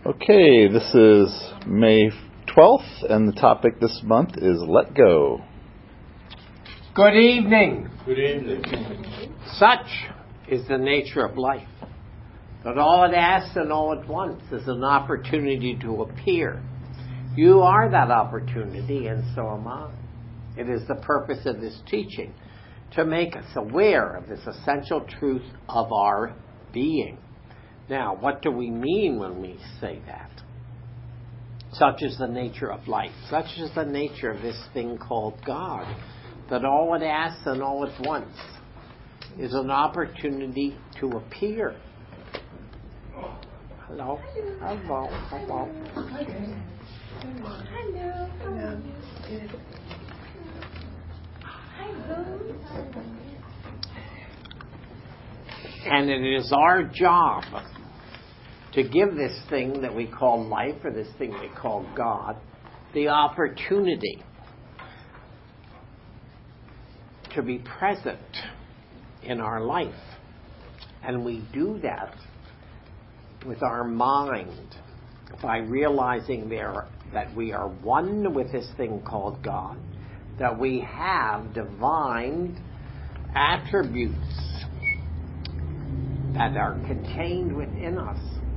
Okay, this is May 12th, and the topic this month is Let Go. Good evening. Good evening. Such is the nature of life, that all it asks and all it wants is an opportunity to appear. You are that opportunity, and so am I. It is the purpose of this teaching to make us aware of this essential truth of our being. Now, what do we mean when we say that? Such is the nature of life. Such is the nature of this thing called God, that all it asks and all it wants is an opportunity to appear. Hello? Hello? Hello? And it is our job to give this thing that we call life, or this thing we call God, the opportunity to be present in our life. And we do that with our mind by realizing that we are one with this thing called God, that we have divine attributes that are contained within us.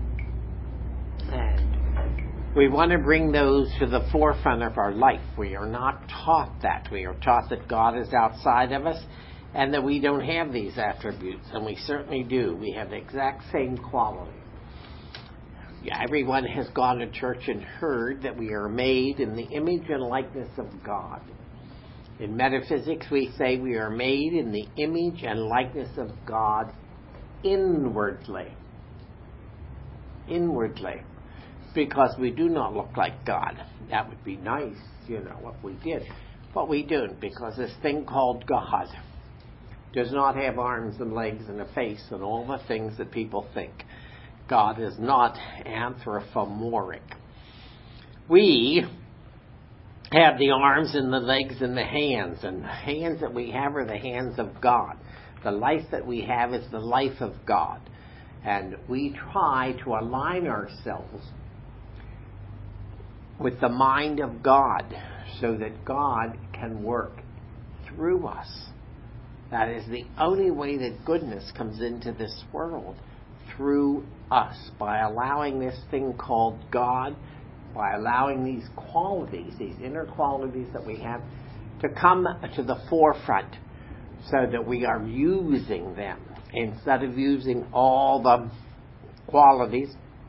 And we want to bring those to the forefront of our life. We are not taught that. We are taught that God is outside of us and that we don't have these attributes. And we certainly do. We have the exact same quality. Yeah, everyone has gone to church and heard that we are made in the image and likeness of God. In metaphysics, we say we are made in the image and likeness of God inwardly. Inwardly. Because we do not look like God. That would be nice, if we did. But we don't, because this thing called God does not have arms and legs and a face and all the things that people think. God is not anthropomorphic. We have the arms and the legs and the hands that we have are the hands of God. The life that we have is the life of God. And we try to align ourselves with the mind of God so that God can work through us. That is the only way that goodness comes into this world, through us, by allowing this thing called God, by allowing these qualities, these inner qualities that we have, to come to the forefront so that we are using them instead of using all the qualities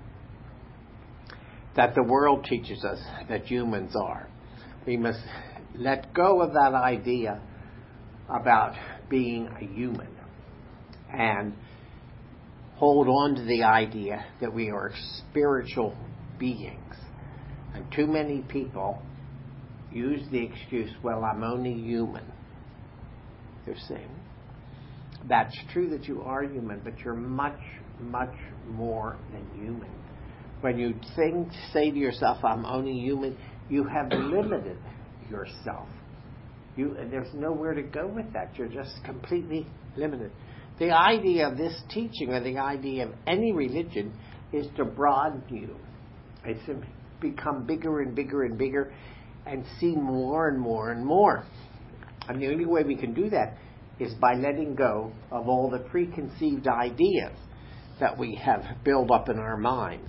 that the world teaches us that humans are. We must let go of that idea about being a human and hold on to the idea that we are spiritual beings. And too many people use the excuse, well, I'm only human. They're saying, that's true that you are human, but you're much, much more than human. When you say to yourself, I'm only human, you have limited yourself. There's nowhere to go with that. You're just completely limited. The idea of this teaching, or the idea of any religion, is to broaden you. It's to become bigger and bigger and bigger and see more and more and more. And the only way we can do that is by letting go of all the preconceived ideas that we have built up in our minds.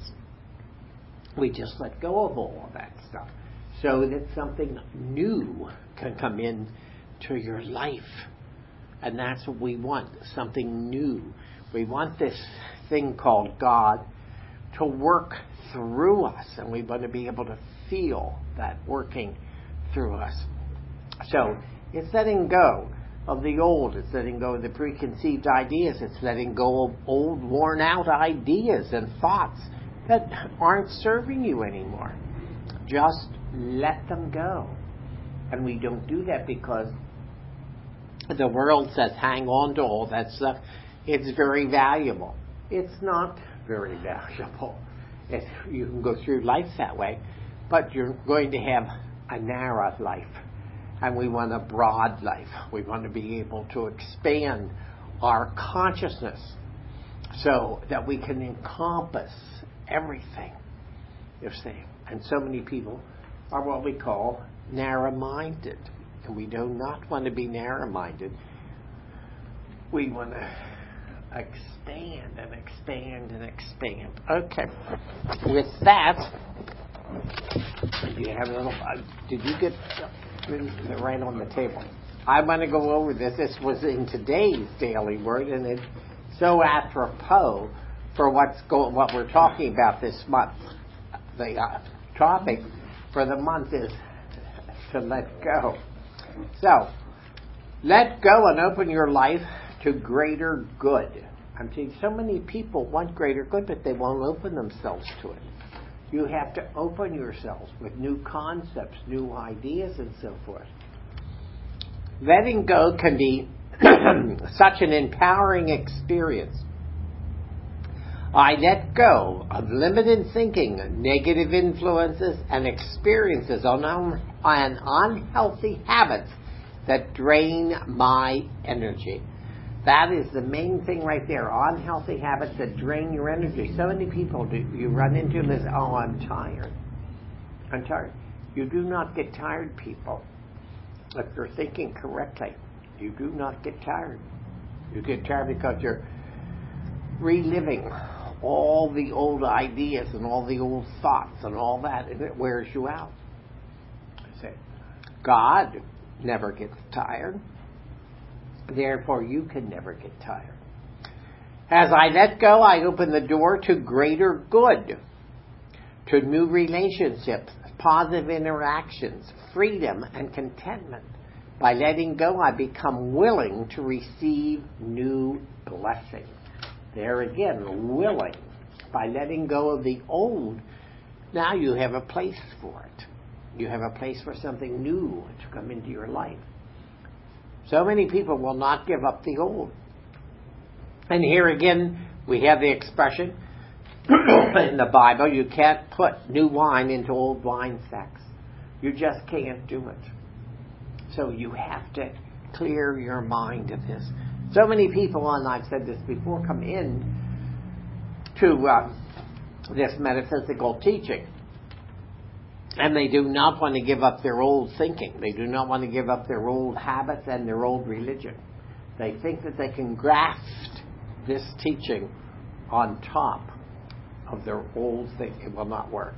We just let go of all of that stuff so that something new can come in to your life. And that's what we want, something new. We want this thing called God to work through us, and we want to be able to feel that working through us. So it's letting go of the old. It's letting go of the preconceived ideas. It's letting go of old, worn-out ideas and thoughts that aren't serving you anymore. Just let them go. And we don't do that because the world says hang on to all that stuff. It's very valuable. It's not very valuable. You can go through life that way, but you're going to have a narrow life. And we want a broad life. We want to be able to expand our consciousness so that we can encompass everything. you see. And so many people are what we call narrow-minded. And we do not want to be narrow-minded. We want to expand and expand and expand. Okay. With that, you have a little. Did you get right on the table? I want to go over this. This was in today's Daily Word, and it's so apropos for what we're talking about this month. The topic for the month is to let go. So, let go and open your life to greater good. I'm saying so many people want greater good, but they won't open themselves to it. You have to open yourselves with new concepts, new ideas, and so forth. Letting go can be such an empowering experience. I let go of limited thinking, negative influences, and experiences on unhealthy habits that drain my energy. That is the main thing right there. Unhealthy habits that drain your energy. So many people you run into this, oh, I'm tired. I'm tired. You do not get tired, people. If you're thinking correctly, you do not get tired. You get tired because you're reliving all the old ideas and all the old thoughts and all that, and it wears you out. I say, God never gets tired. Therefore, you can never get tired. As I let go, I open the door to greater good, to new relationships, positive interactions, freedom, and contentment. By letting go, I become willing to receive new blessings. There again, willing. By letting go of the old, now you have a place for it. You have a place for something new to come into your life. So many people will not give up the old. And here again, we have the expression in the Bible, you can't put new wine into old wine sacks. You just can't do it. So you have to clear your mind of this. So many people, and I've said this before, come in to this metaphysical teaching, and they do not want to give up their old thinking. They do not want to give up their old habits and their old religion. They think that they can graft this teaching on top of their old thing. It will not work.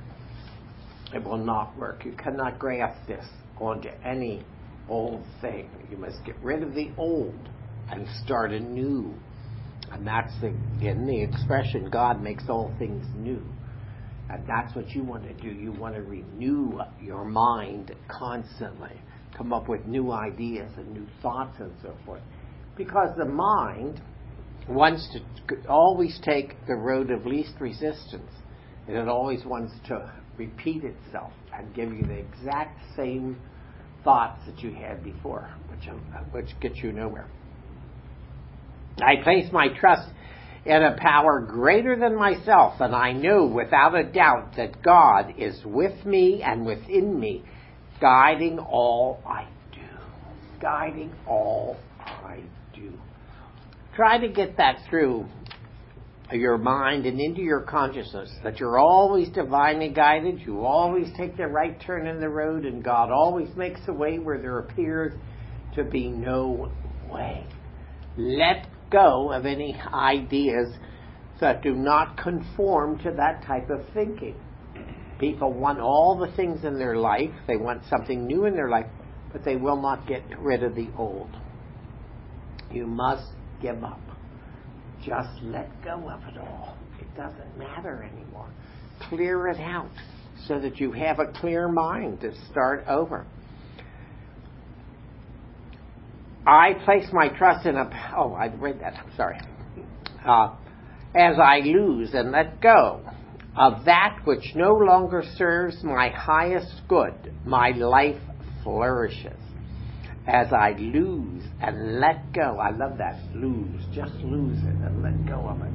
It will not work. You cannot graft this onto any old thing. You must get rid of the old and start anew. And that's in the expression, God makes all things new. And that's what you want to do. You want to renew your mind constantly. Come up with new ideas and new thoughts and so forth. Because the mind wants to always take the road of least resistance. And it always wants to repeat itself and give you the exact same thoughts that you had before, which gets you nowhere. I place my trust in a power greater than myself, and I know without a doubt that God is with me and within me, guiding all I do. Guiding all I do. Try to get that through your mind and into your consciousness, that you're always divinely guided, you always take the right turn in the road, and God always makes a way where there appears to be no way. Let go of any ideas that do not conform to that type of thinking. People want all the things in their life, they want something new in their life, but they will not get rid of the old. You must give up. Just let go of it all. It doesn't matter anymore. Clear it out so that you have a clear mind to start over. I place my trust in I read that, I'm sorry. As I lose and let go of that which no longer serves my highest good, my life flourishes. As I lose and let go, I love that, lose, just lose it and let go of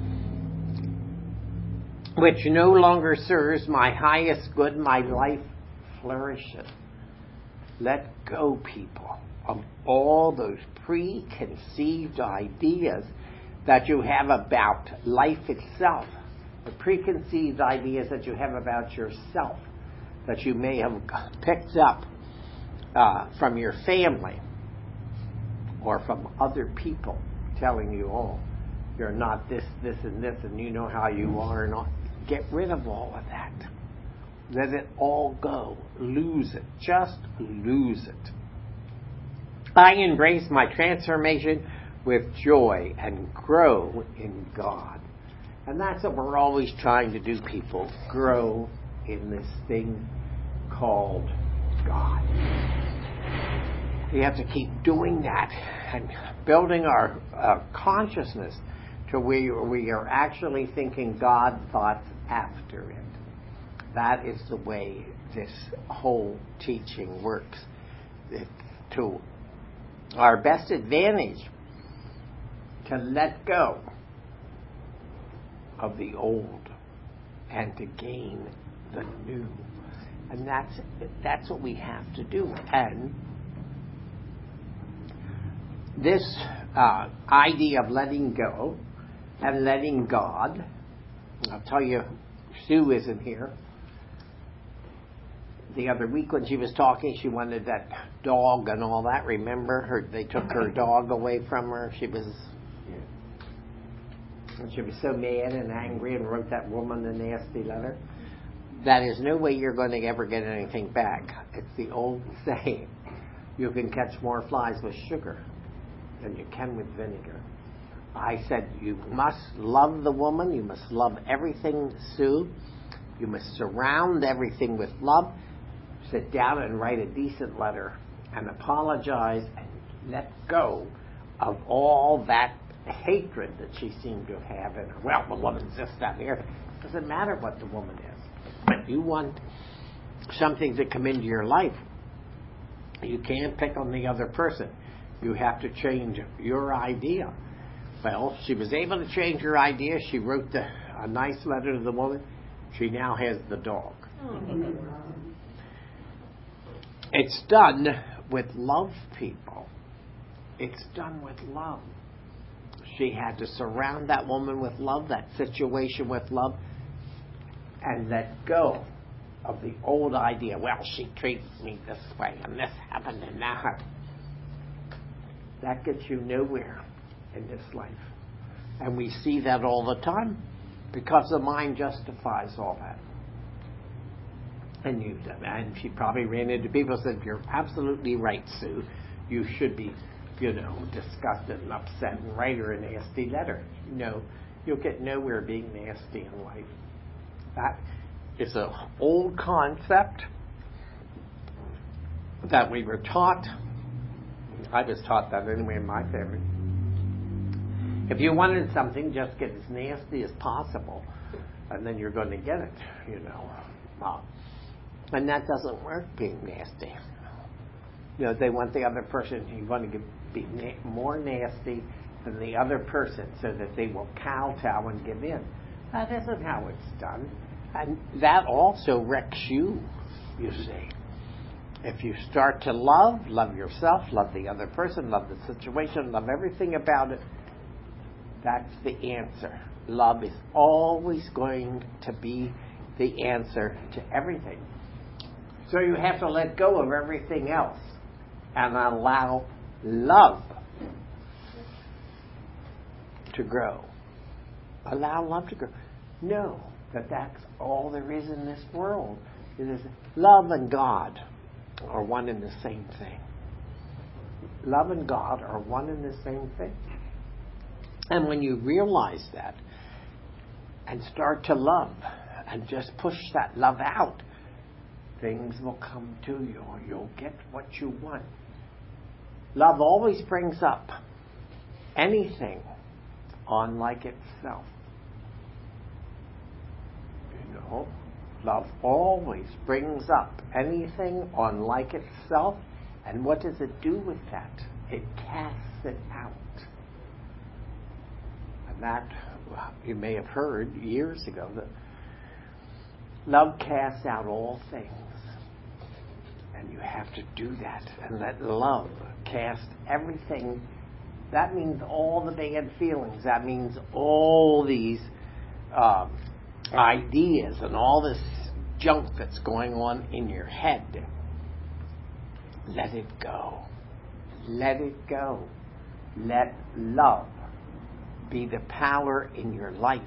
it. Which no longer serves my highest good, my life flourishes. Let go, people, of all those preconceived ideas that you have about life itself. the preconceived ideas that you have about yourself, that you may have picked up from your family or from other people telling you, oh, you're not this, this, and this, and you know how you are, and all. Get rid of all of that. Let it all go. Lose it. Just lose it. I embrace my transformation with joy and grow in God. And that's what we're always trying to do, people. Grow in this thing called God. We have to keep doing that and building our consciousness to where we are actually thinking God thoughts after it. That is the way this whole teaching works. It's to our best advantage to let go of the old and to gain the new. And that's what we have to do. And this idea of letting go and letting God, I'll tell you, Sue isn't here. The other week when she was talking, she wanted that dog and all that. Remember, they took her dog away from her. She was so mad and angry and wrote that woman a nasty letter. That is no way you're going to ever get anything back. It's the old saying, you can catch more flies with sugar than you can with vinegar. I said, you must love the woman. You must love everything, Sue. You must surround everything with love. Sit down and write a decent letter and apologize and let go of all that hatred that she seemed to have in her. Well, the woman's this, that, and the other. It doesn't matter what the woman is. But you want something to come into your life, you can't pick on the other person. You have to change your idea. Well, she was able to change her idea. She wrote a nice letter to the woman. She now has the dog. It's done with love, people. It's done with love. She had to surround that woman with love, that situation with love, and let go of the old idea. Well, she treats me this way, and this happened, and that happened. That gets you nowhere in this life. And we see that all the time because the mind justifies all that. And she probably ran into people and said, you're absolutely right, Sue. You should be, disgusted and upset and write her a nasty letter. No, you'll get nowhere being nasty in life. That is an old concept that we were taught. I was taught that anyway in my family. If you wanted something, just get as nasty as possible, and then you're going to get it, And that doesn't work, being nasty. They want the other person, you want to be more nasty than the other person so that they will kowtow and give in. That isn't how it's done. And that also wrecks you, you see. If you start to love yourself, love the other person, love the situation, love everything about it, that's the answer. Love is always going to be the answer to everything. So you have to let go of everything else and allow love to grow. Allow love to grow. Know that that's all there is in this world. It is love and God are one and the same thing. Love and God are one and the same thing. And when you realize that and start to love and just push that love out, things will come to you. You'll get what you want. Love always brings up anything unlike itself. Love always brings up anything unlike itself. And what does it do with that? It casts it out. And that, you may have heard years ago, that love casts out all things. And you have to do that and let love cast everything. That means all the bad feelings. That means all these ideas and all this junk that's going on in your head. Let it go. Let it go. Let love be the power in your life,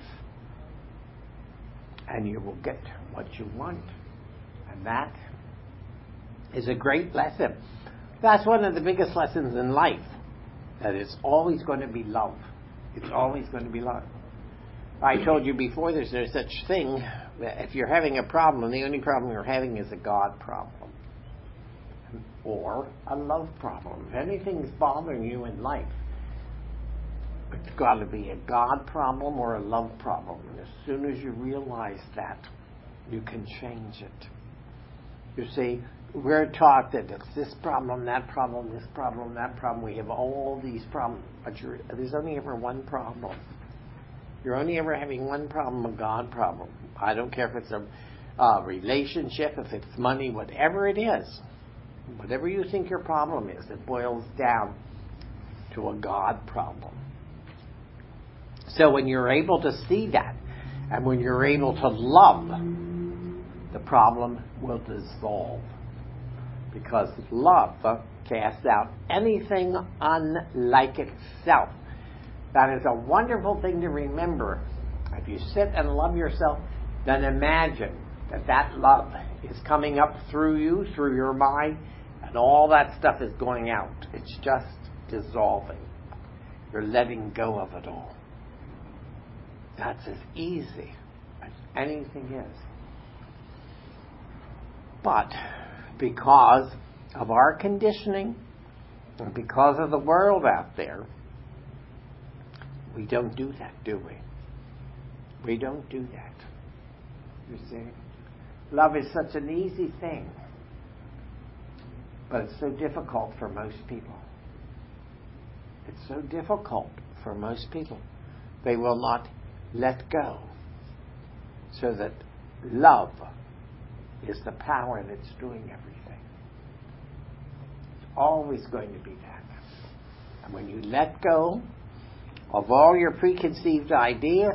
and you will get what you want. And that is a great lesson. That's one of the biggest lessons in life, that it's always going to be love. It's always going to be love. I told you before, there's no such thing. If you're having a problem, the only problem you're having is a God problem or a love problem. If anything's bothering you in life, it's got to be a God problem or a love problem. And as soon as you realize that, you can change it. You see, we're taught that it's this problem, that problem, this problem, that problem. We have all these problems, but there's only ever one problem. You're only ever having one problem, a God problem. I don't care if it's a relationship, if it's money, whatever it is. Whatever you think your problem is, it boils down to a God problem. So when you're able to see that, and when you're able to love, the problem will dissolve. Because love casts out anything unlike itself. That is a wonderful thing to remember. If you sit and love yourself, then imagine that love is coming up through you, through your mind, and all that stuff is going out. It's just dissolving. You're letting go of it all. That's as easy as anything is. But because of our conditioning, and because of the world out there, we don't do that, do we? We don't do that. You see? Love is such an easy thing, but it's so difficult for most people. It's so difficult for most people. They will not let go, so that love is the power that's doing everything. It's always going to be that. And when you let go of all your preconceived ideas,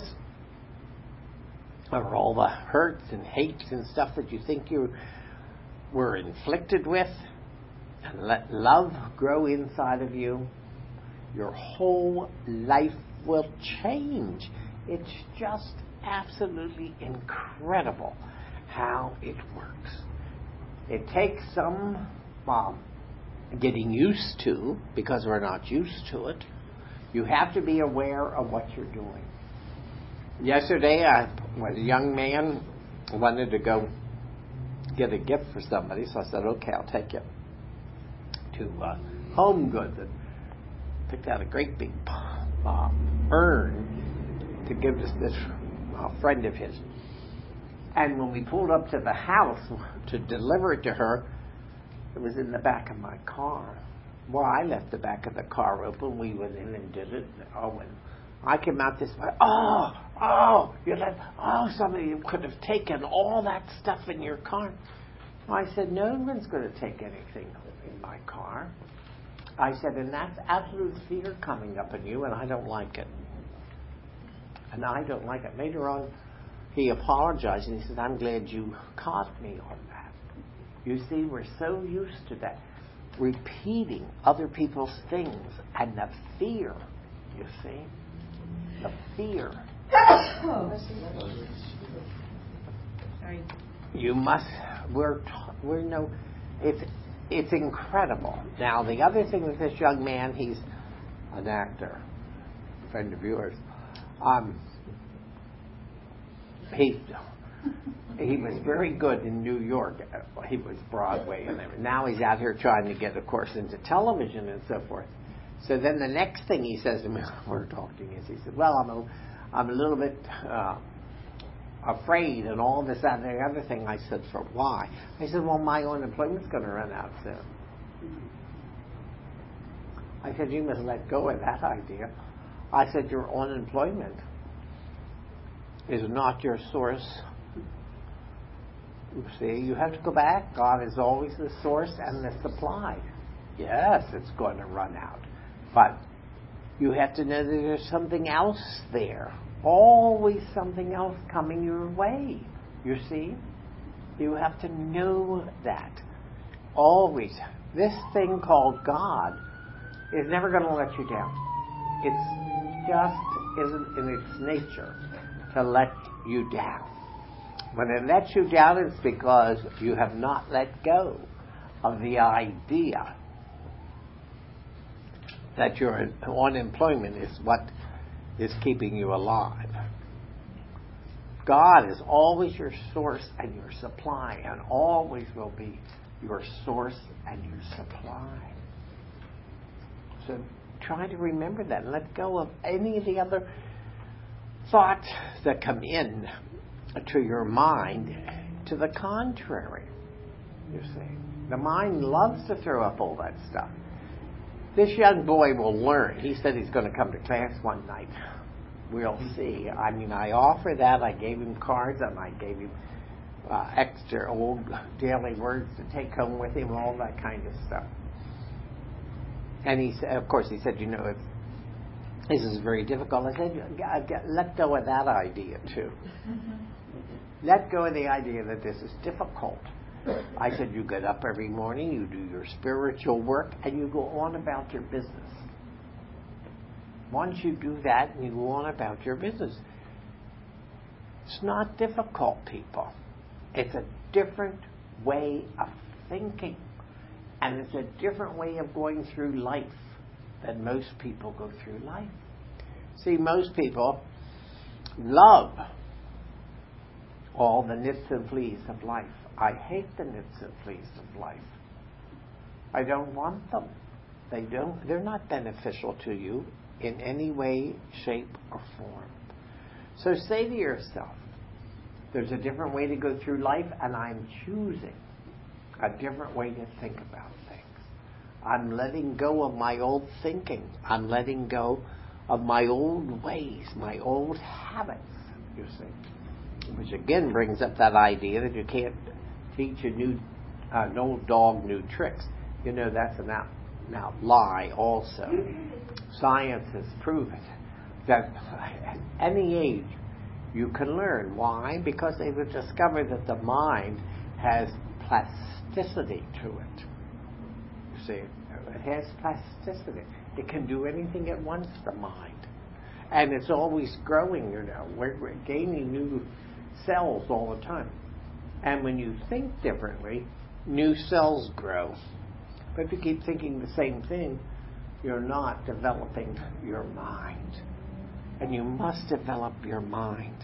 or all the hurts and hates and stuff that you think you were inflicted with, and let love grow inside of you, your whole life will change. It's just absolutely incredible how it works. It takes some getting used to, because we're not used to it. You have to be aware of what you're doing. Yesterday, a young man wanted to go get a gift for somebody, so I said, okay, I'll take you to Home Goods, and picked out a great big urn to give this friend of his. And when we pulled up to the house to deliver it to her, it was in the back of my car. Well, I left the back of the car open. We went in and did it. And I came out this way. Somebody could have taken all that stuff in your car. I said, no one's going to take anything in my car. I said, and that's absolute fear coming up in you, and I don't like it. And I don't like it. Later on, he apologized, and he said, I'm glad you caught me on that. You see, we're so used to that. Repeating other people's things, and the fear, you see, the fear. Sorry. You must. We're no. It's incredible. Now the other thing with this young man, he's an actor, a friend of yours. He was very good in New York. He was Broadway, and now he's out here trying to get, of course, into television and so forth. So then the next thing he says to me, we're talking, is he said, well, I'm a little bit afraid and all this, that, and the other thing. I said, for why? I said, well, my unemployment's going to run out soon. I said, you must let go of that idea. I said, your unemployment is not your source. You see, you have to go back. God is always the source and the supply. Yes, it's going to run out. But you have to know that there's something else there always something else coming your way. You see? You have to know that. Always. This thing called God is never going to let you down. It just isn't in its nature to let you down. When it lets you down, it's because you have not let go of the idea that your unemployment is what is keeping you alive. God is always your source and your supply, and always will be your source and your supply. So try to remember that and let go of any of the other thoughts that come in to your mind to the contrary. You see, the mind loves to throw up all that stuff. This young boy will learn. He said he's going to come to class one night. We'll see. I mean, I offer that. I gave him cards and I gave him extra old daily words to take home with him, all that kind of stuff. And he said, of course, he said, you know, this is very difficult. I said, let go of that idea too. Let go of the idea that this is difficult. I said, you get up every morning, you do your spiritual work, and you go on about your business. Once you do that, you go on about your business. It's not difficult, people. It's a different way of thinking. And it's a different way of going through life than most people go through life. See, most people love all the nits and fleas of life. I hate the nits and fleas of life. I don't want them. They're not beneficial to you in any way, shape, or form. So say to yourself, there's a different way to go through life, and I'm choosing a different way to think about things. I'm letting go of my old thinking. I'm letting go of my old ways, my old habits, you see. Which again brings up that idea that you can't teach an old dog new tricks. You know, that's an out lie also. Science has proven that at any age you can learn. Why? Because they've discovered that the mind has plasticity to it. You see, it has plasticity. It can do anything it wants, the mind. And it's always growing, you know. We're gaining new cells all the time. And when you think differently, new cells grow. But if you keep thinking the same thing, you're not developing your mind. And you must develop your mind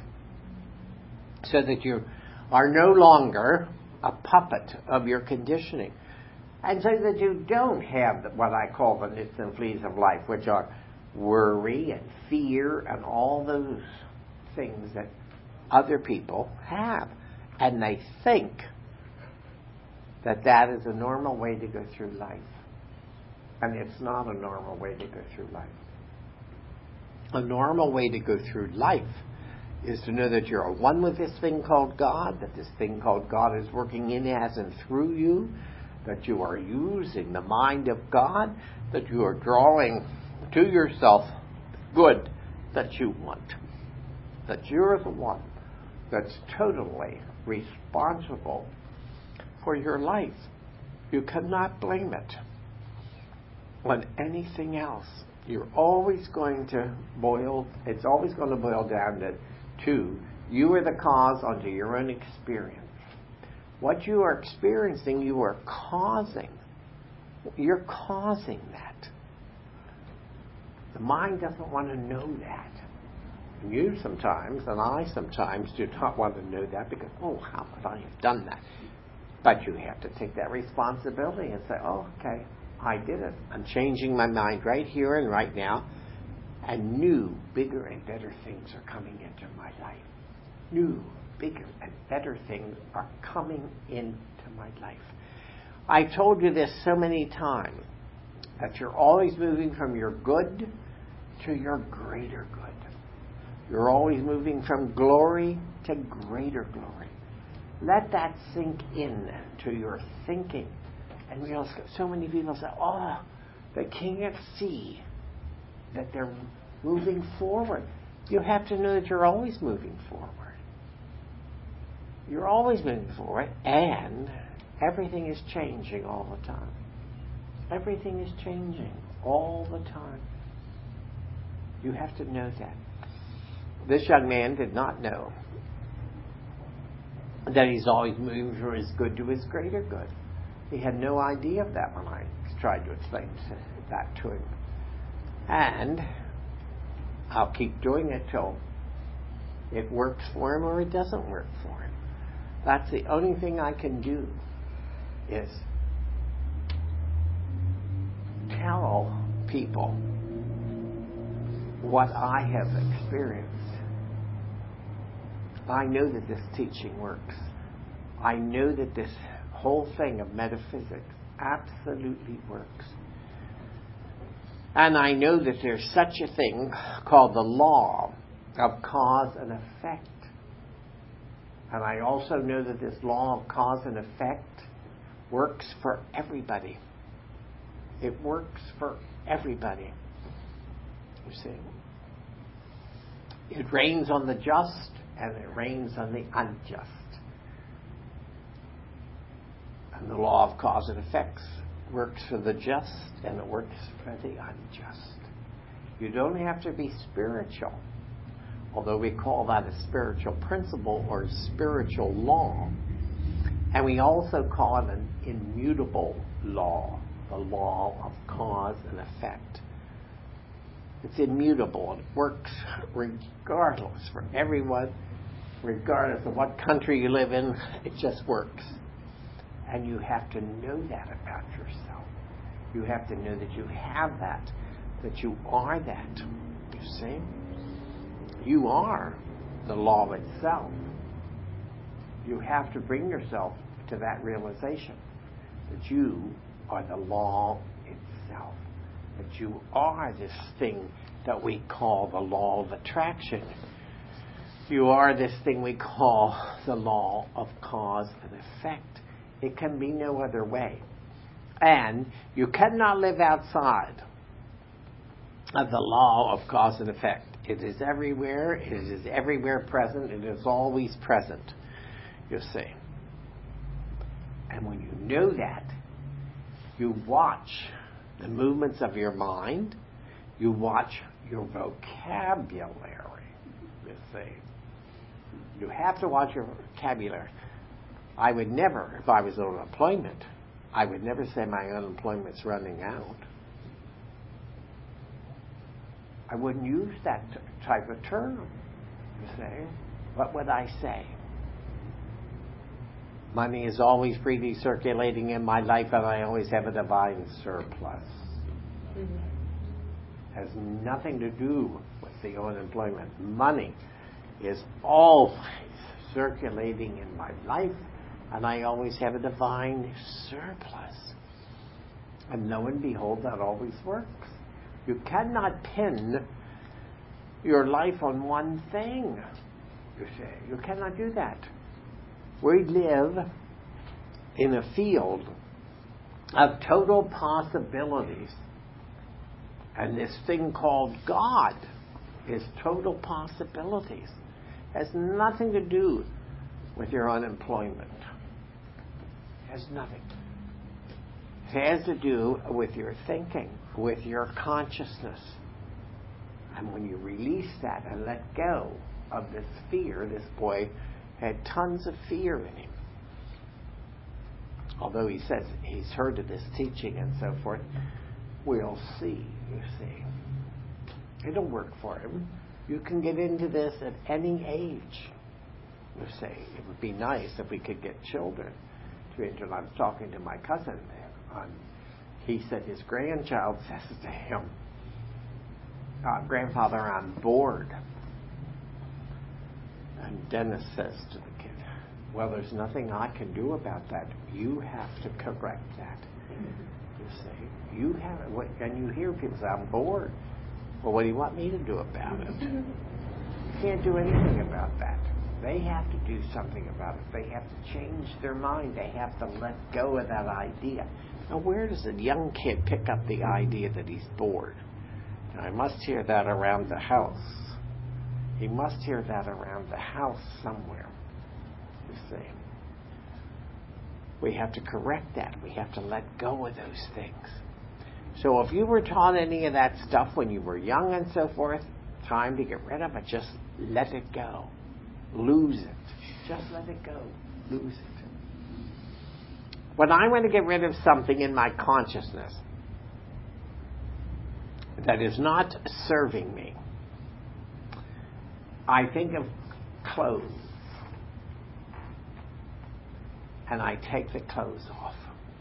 so that you are no longer a puppet of your conditioning. And so that you don't have what I call the nits and fleas of life, which are worry and fear and all those things that other people have. And they think that that is a normal way to go through life. And it's not a normal way to go through life. A normal way to go through life is to know that you're one with this thing called God, that this thing called God is working in, as, and through you, that you are using the mind of God, that you are drawing to yourself good that you want, that you're the one that's totally responsible for your life. You cannot blame it on anything else. You're always going to it's always going to boil down to you are the cause unto your own experience. What you are experiencing, you are causing. You're causing that. The mind doesn't want to know that. You sometimes, and I sometimes, do not want to know that because, how could I have done that? But you have to take that responsibility and say, okay, I did it. I'm changing my mind right here and right now, and new, bigger, and better things are coming into my life. New, bigger, and better things are coming into my life. I told you this so many times, that you're always moving from your good to your greater good. You're always moving from glory to greater glory. Let that sink in to your thinking. And realize so many people say, they can't see that they're moving forward. You have to know that you're always moving forward. You're always moving forward, and everything is changing all the time. Everything is changing all the time. You have to know that. This young man did not know that he's always moving from his good to his greater good. He had no idea of that when I tried to explain that to him. And I'll keep doing it till it works for him or it doesn't work for him. That's the only thing I can do, is tell people what I have experienced. I know that this teaching works. I know that this whole thing of metaphysics absolutely works. And I know that there's such a thing called the law of cause and effect. And I also know that this law of cause and effect works for everybody. It works for everybody. You see? It rains on the just and it rains on the unjust. And the law of cause and effects works for the just and it works for the unjust. You don't have to be spiritual, although we call that a spiritual principle or spiritual law. And we also call it an immutable law, the law of cause and effect. It's immutable. It works regardless for everyone, regardless of what country you live in. It just works. And you have to know that about yourself. You have to know that you have that you are that. You see? You are the law itself. You have to bring yourself to that realization that you are the law itself. That you are this thing that we call the law of attraction. You are this thing we call the law of cause and effect. It can be no other way. And you cannot live outside of the law of cause and effect. It is everywhere. It is everywhere present. It is always present, you see. And when you know that, you watch the movements of your mind. You watch your vocabulary, you see. You have to watch your vocabulary. I would never, if I was on unemployment, I would never say my unemployment's running out. I wouldn't use that type of term, you see. What would I say? Money is always freely circulating in my life and I always have a divine surplus. Has nothing to do with the unemployment. Money is always circulating in my life and I always have a divine surplus. And lo and behold, that always works. You cannot pin your life on one thing, you say. You cannot do that. We live in a field of total possibilities. And this thing called God is total possibilities. It has nothing to do with your unemployment. It has nothing. It has to do with your thinking, with your consciousness. And when you release that and let go of this fear, this boy had tons of fear in him. Although he says he's heard of this teaching and so forth, we'll see, you see. It'll work for him. You can get into this at any age. You say, it would be nice if we could get children to enter. I was talking to my cousin. He said his grandchild says to him, Grandfather, I'm bored. And Dennis says to the kid, well, there's nothing I can do about that. You have to correct that. You see, you have it. And you hear people say, I'm bored. Well, what do you want me to do about it? You can't do anything about that. They have to do something about it. They have to change their mind. They have to let go of that idea. Now, where does a young kid pick up the idea that he's bored? Now, I must hear that around the house. He must hear that around the house somewhere, you see. We have to correct that. We have to let go of those things. So if you were taught any of that stuff when you were young and so forth, time to get rid of it. Just let it go. Lose it. Just let it go. Lose it. When I want to get rid of something in my consciousness that is not serving me, I think of clothes. And I take the clothes off.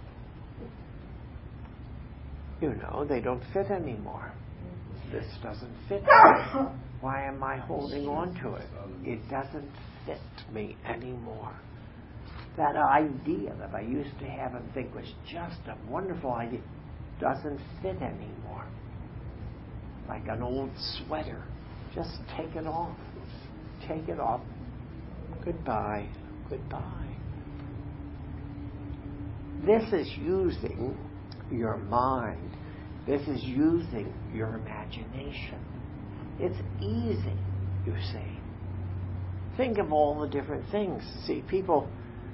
You know, they don't fit anymore. This doesn't fit me. Why am I holding on to it? It doesn't fit me anymore. That idea that I used to have and think was just a wonderful idea doesn't fit anymore. Like an old sweater. Just take it off. Take it off. Goodbye. Goodbye. This is using your mind. This is using your imagination. It's easy, you see. Think of all the different things. See, people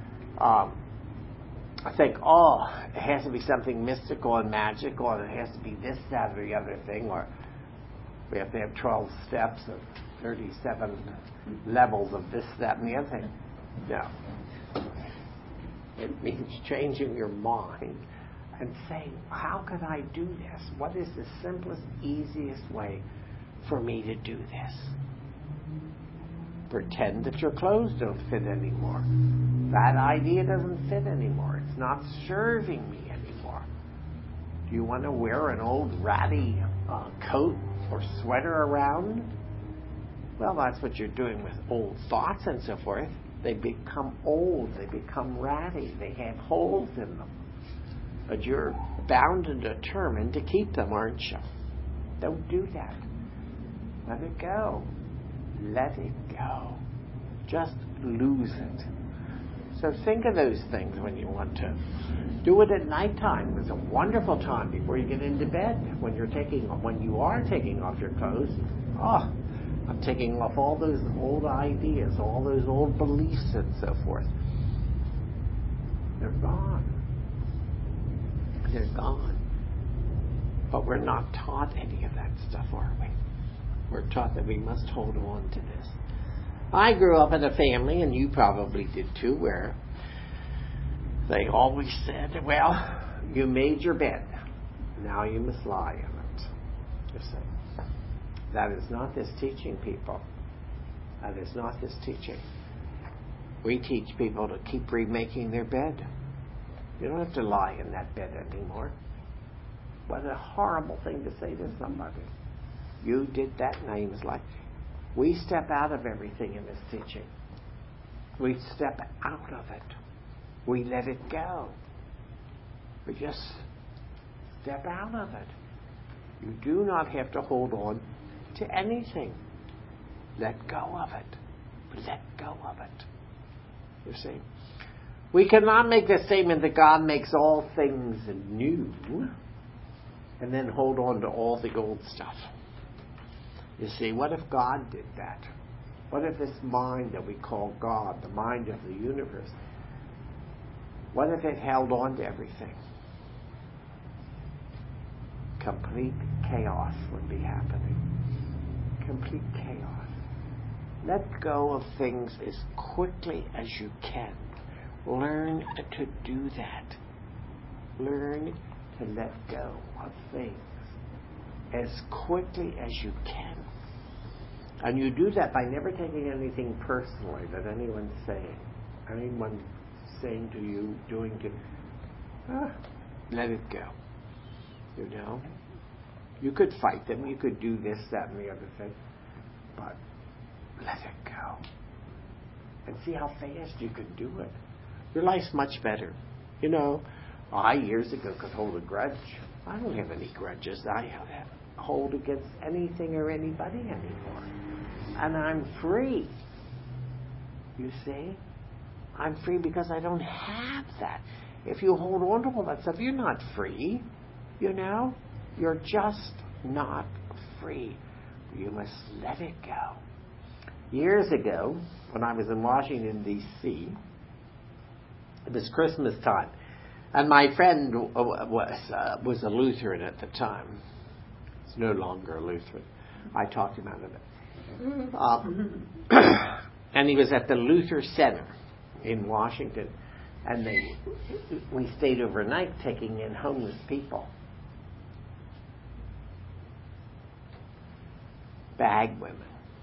think, it has to be something mystical and magical, and it has to be this, that, or the other thing, or we have to have 12 steps and 37 levels of this, that, and the other thing. No. It means changing your mind and saying, how can I do this? What is the simplest, easiest way for me to do this? Pretend that your clothes don't fit anymore. That idea doesn't fit anymore. It's not serving me anymore. Do you want to wear an old ratty coat or sweater around? Well, that's what you're doing with old thoughts and so forth. They become old. They become ratty. They have holes in them. But you're bound and determined to keep them, aren't you? Don't do that. Let it go. Let it go. Just lose it. So think of those things when you want to. Do it at nighttime. It's a wonderful time before you get into bed. When you are taking off your clothes, I'm taking off all those old ideas, all those old beliefs and so forth. They're gone. They're gone. But we're not taught any of that stuff, are we? We're taught that we must hold on to this. I grew up in a family, and you probably did too, where they always said, well, you made your bed. Now you must lie in it. You see. That is not this teaching, people. That is not this teaching. We teach people to keep remaking their bed. You don't have to lie in that bed anymore. What a horrible thing to say to somebody. You did that, now you must lie. We step out of everything in this teaching. We step out of it. We let it go. We just step out of it. You do not have to hold on to anything. Let go of it. Let go of it. You see? We cannot make the statement that God makes all things new and then hold on to all the old stuff. You see, what if God did that? What if this mind that we call God, the mind of the universe, what if it held on to everything? Complete chaos would be happening. Complete chaos. Let go of things as quickly as you can. Learn to do that. Learn to let go of things as quickly as you can. And you do that by never taking anything personally that anyone's saying. Anyone saying to you, doing to you. Let it go. You know? You could fight them. You could do this, that, and the other thing. But let it go. And see how fast you can do it. Your life's much better. You know, I years ago could hold a grudge. I don't have any grudges I hold against anything or anybody anymore. And I'm free. You see? I'm free because I don't have that. If you hold on to all that stuff, you're not free. You know? You're just not free. You must let it go. Years ago, when I was in Washington, D.C., it was Christmas time, and my friend was a Lutheran at the time. He's no longer a Lutheran. I talked him out of it. And he was at the Luther Center in Washington, and we stayed overnight taking in homeless people. Bag women.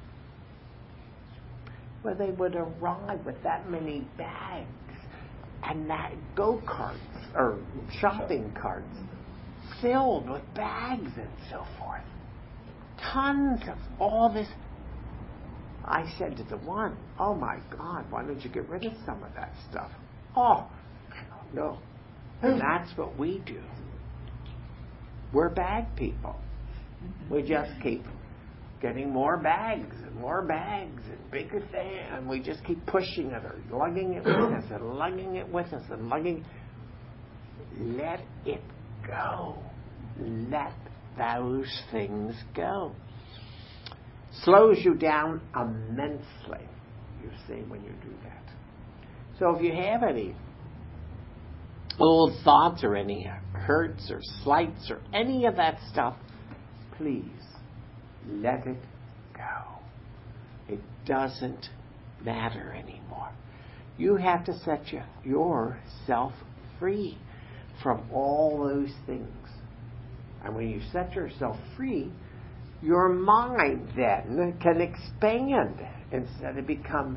Well, they would arrive with that many bags and that go-karts or shopping carts filled with bags and so forth. Tons of all this. I said to the one, "Oh my God, why don't you get rid of some of that stuff?" "Oh, no." And that's what we do. We're bag people. We just keep getting more bags and bigger things, and we just keep pushing it or lugging it with us and lugging it with us and lugging. Let it go. Let those things go. Slows you down immensely, you see, when you do that. So if you have any old thoughts or any hurts or slights or any of that stuff, please let it go. It doesn't matter anymore. You have to set yourself free from all those things. And when you set yourself free, your mind then can expand instead of become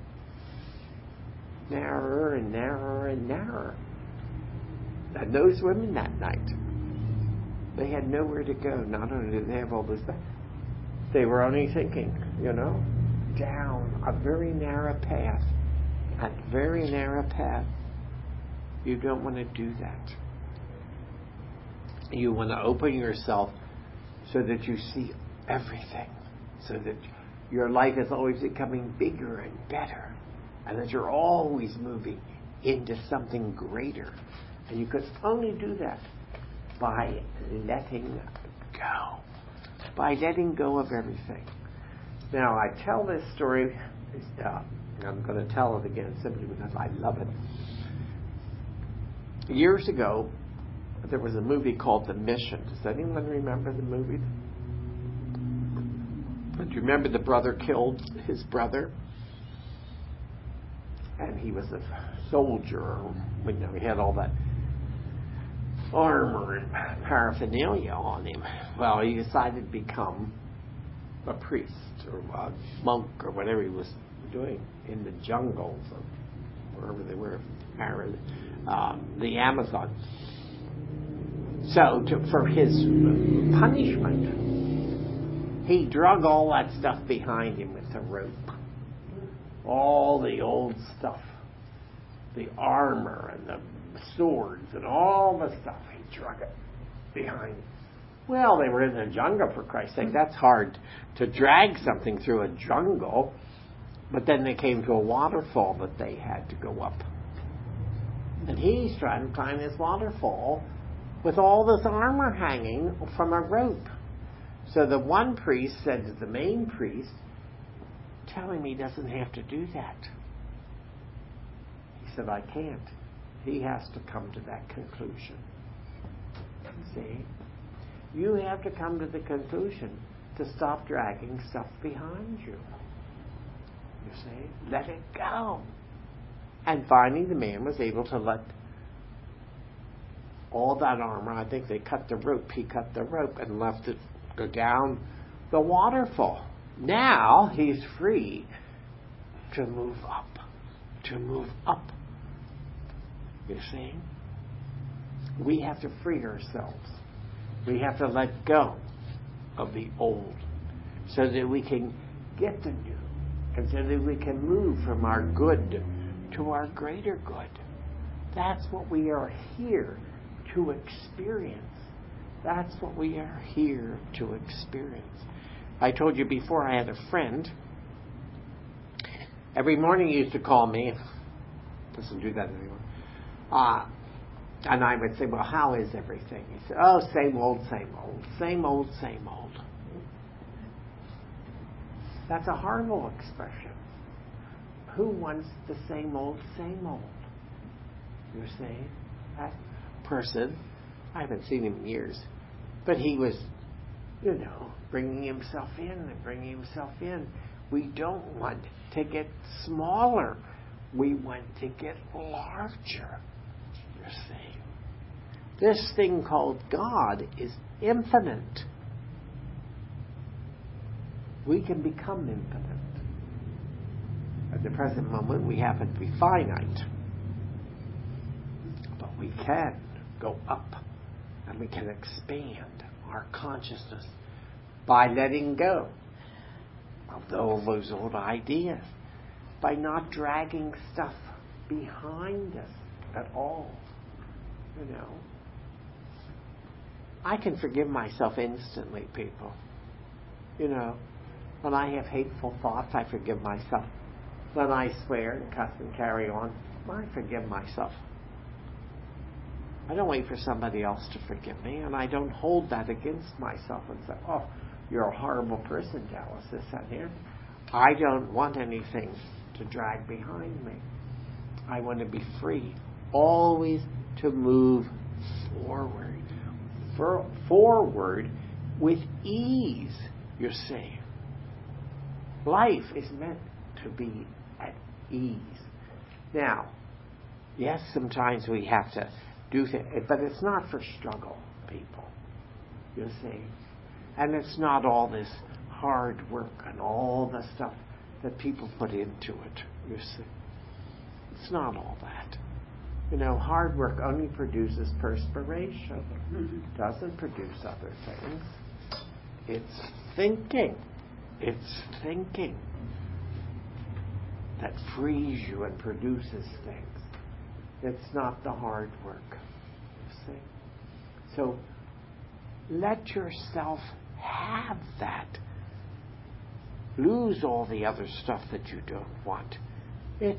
narrower and narrower and narrower. And those women that night, they had nowhere to go. Not only did they have all this stuff, they were only thinking, down a very narrow path. A very narrow path. You don't want to do that. You want to open yourself so that you see everything. So that your life is always becoming bigger and better. And that you're always moving into something greater. And you could only do that by letting go. By letting go of everything. Now, I tell this story, I'm going to tell it again simply because I love it. Years ago, there was a movie called The Mission. Does anyone remember the movie? Do you remember the brother killed his brother? And he was a soldier. He had all that armor and paraphernalia on him. Well, he decided to become a priest or a monk or whatever he was doing in the jungles or wherever they were, the Amazon. So for his punishment, he drug all that stuff behind him with a rope. All the old stuff. The armor and the swords and all the stuff. He drug it behind him. Well, they were in the jungle, for Christ's sake. That's hard to drag something through a jungle. But then they came to a waterfall that they had to go up. And he's trying to climb this waterfall with all this armor hanging from a rope. So the one priest said to the main priest, "Tell him he doesn't have to do that." He said, "I can't. He has to come to that conclusion." See? You have to come to the conclusion to stop dragging stuff behind you. You see? Let it go. And finally the man was able to let all that armor, I think they cut the rope. He cut the rope and left it go down the waterfall. Now he's free to move up. To move up. You see? We have to free ourselves. We have to let go of the old so that we can get the new and so that we can move from our good to our greater good. That's what we are here to experience. That's what we are here to experience. I told you before I had a friend. Every morning he used to call me. Doesn't do that anymore. And I would say, "Well, how is everything?" He said, "Oh, same old, same old. Same old, same old." That's a horrible expression. Who wants the same old, same old? You're saying? That person, I haven't seen him in years, but he was, bringing himself in and bringing himself in. We don't want to get smaller. We want to get larger. You're saying. This thing called God is infinite. We can become infinite. At the present moment, we happen to be finite. But we can go up and we can expand our consciousness by letting go of those old ideas, by not dragging stuff behind us at all. I can forgive myself instantly, people. When I have hateful thoughts, I forgive myself. When I swear and cuss and carry on, I forgive myself. I don't wait for somebody else to forgive me, and I don't hold that against myself and say, oh, you're a horrible person, Dallas, this, that, here. I don't want anything to drag behind me. I want to be free, always to move forward. Forward with ease, you're saying. Life is meant to be at ease. Now, yes, sometimes we have to do things, but it's not for struggle, people. You're saying. And it's not all this hard work and all the stuff that people put into it. You see, it's not all that. Hard work only produces perspiration. It doesn't produce other things. It's thinking. It's thinking that frees you and produces things. It's not the hard work. You see? So let yourself have that. Lose all the other stuff that you don't want. It's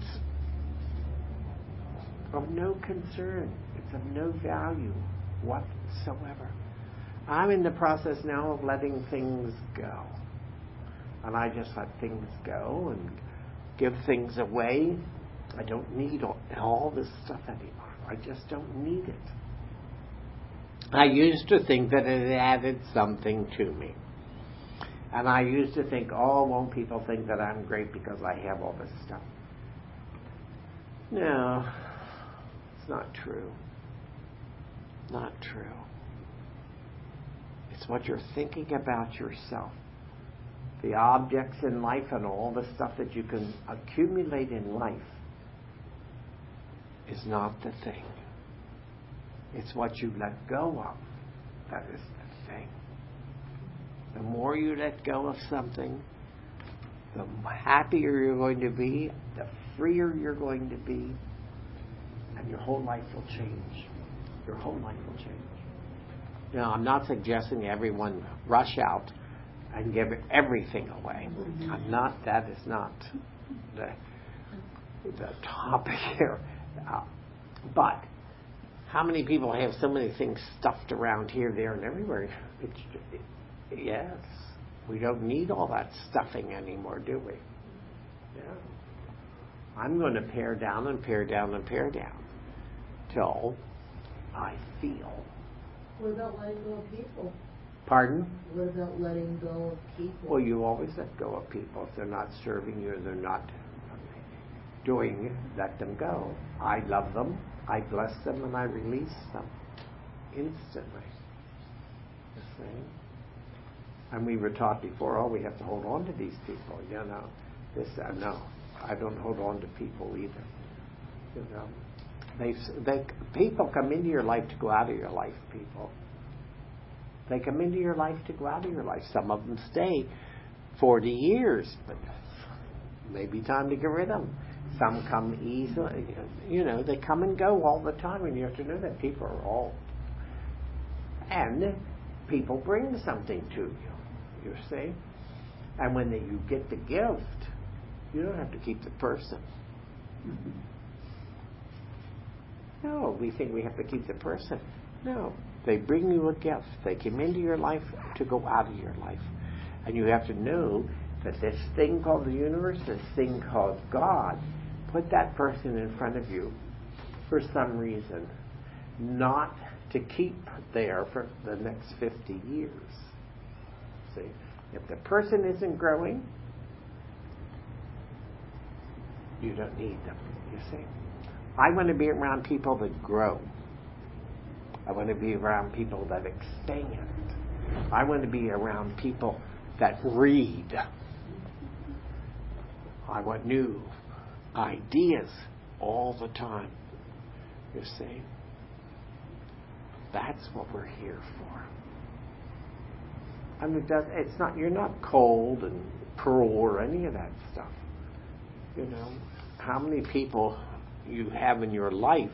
of no concern. It's of no value whatsoever. I'm in the process now of letting things go. And I just let things go and give things away. I don't need all this stuff anymore. I just don't need it. I used to think that it added something to me. And I used to think, won't people think that I'm great because I have all this stuff? No, it's not true. Not true. It's what you're thinking about yourself. The objects in life and all the stuff that you can accumulate in life is not the thing. It's what you let go of that is the thing. The more you let go of something, the happier you're going to be, the freer you're going to be, and your whole life will change. Your whole life will change. Now, I'm not suggesting everyone rush out and give everything away. That is not the topic here. But how many people have so many things stuffed around here, there, and everywhere? Yes, we don't need all that stuffing anymore, do we? Yeah. I'm going to pare down and pare down and pare down till I feel. What about letting go of people? Pardon? What about letting go of people? Well, you always let go of people. If they're not serving you, they're not doing, let them go. I love them, I bless them, and I release them instantly. The same. And we were taught before, we have to hold on to these people. No, I don't hold on to people either. People come into your life to go out of your life, people. They come into your life to go out of your life. Some of them stay 40 years, but maybe time to get rid of them. Some come easily. They come and go all the time, and you have to know that people are all. And people bring something to you see. And when you get the gift, you don't have to keep the person. No, we think we have to keep the person. No, they bring you a gift. They come into your life to go out of your life. And you have to know that this thing called the universe, this thing called God, put that person in front of you for some reason, not to keep there for the next 50 years. See, if the person isn't growing, you don't need them, you see. I want to be around people that grow. I want to be around people that expand. I want to be around people that read. I want new ideas all the time, you see. That's what we're here for. I mean, it's not, you're not cold and cruel or any of that stuff. You know, how many people you have in your life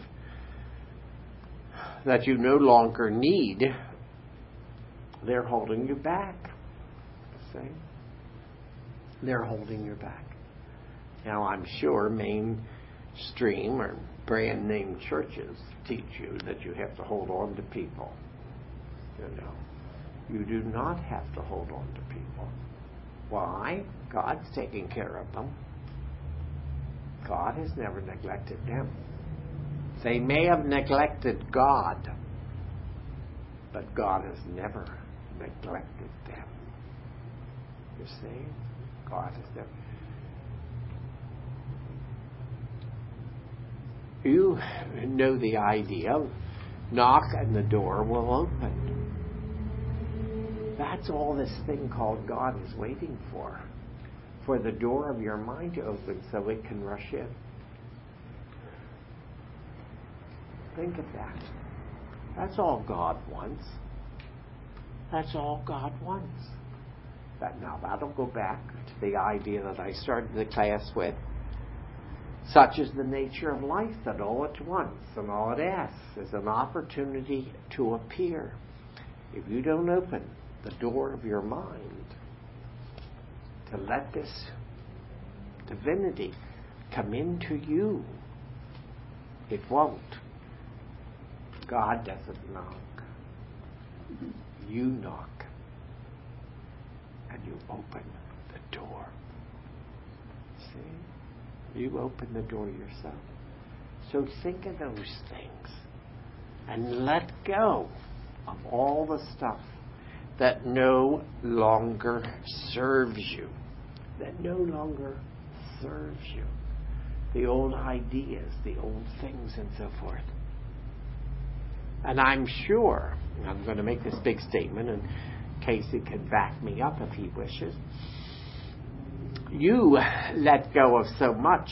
that you no longer need, they're holding you back. See? They're holding you back. Now, I'm sure mainstream or brand name churches teach you that you have to hold on to people. You know, you do not have to hold on to people. Why? God's taking care of them. God has never neglected them. They may have neglected God, but God has never neglected them. You see? God has never. You know the idea of knock and the door will open. That's all this thing called God is waiting for the door of your mind to open so it can rush in. Think of that. That's all God wants. That's all God wants. Now that'll go back to the idea that I started the class with. Such is the nature of life that all at once and all it asks is an opportunity to appear. If you don't open the door of your mind to let this divinity come into you, it won't. God doesn't knock. You knock. And you open the door. See? You open the door yourself. So think of those things. And let go of all the stuff that no longer serves you. That no longer serves you. The old ideas, the old things and so forth. And I'm sure, I'm going to make this big statement, and Casey can back me up if he wishes. You let go of so much,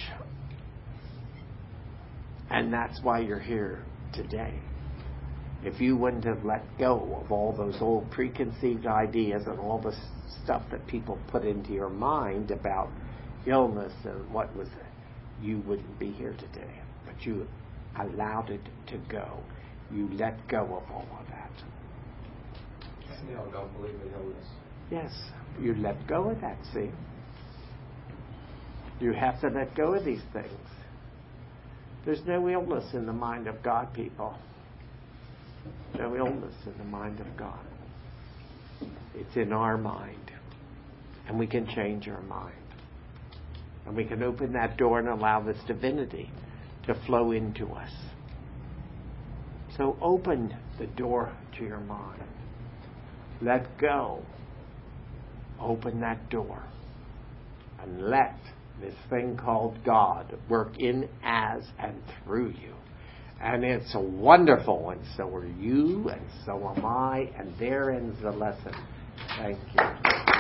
and that's why you're here today. If you wouldn't have let go of all those old preconceived ideas and all the stuff that people put into your mind about illness and what was it, you wouldn't be here today. But you allowed it to go. You let go of all of that. Some people don't believe in illness. Yes, you let go of that, see? You have to let go of these things. There's no illness in the mind of God, people. No illness in the mind of God. It's in our mind. And we can change our mind. And we can open that door and allow this divinity to flow into us. So open the door to your mind. Let go. Open that door. And let this thing called God work in, as, and through you. And it's wonderful, and so are you, and so am I, and there ends the lesson. Thank you.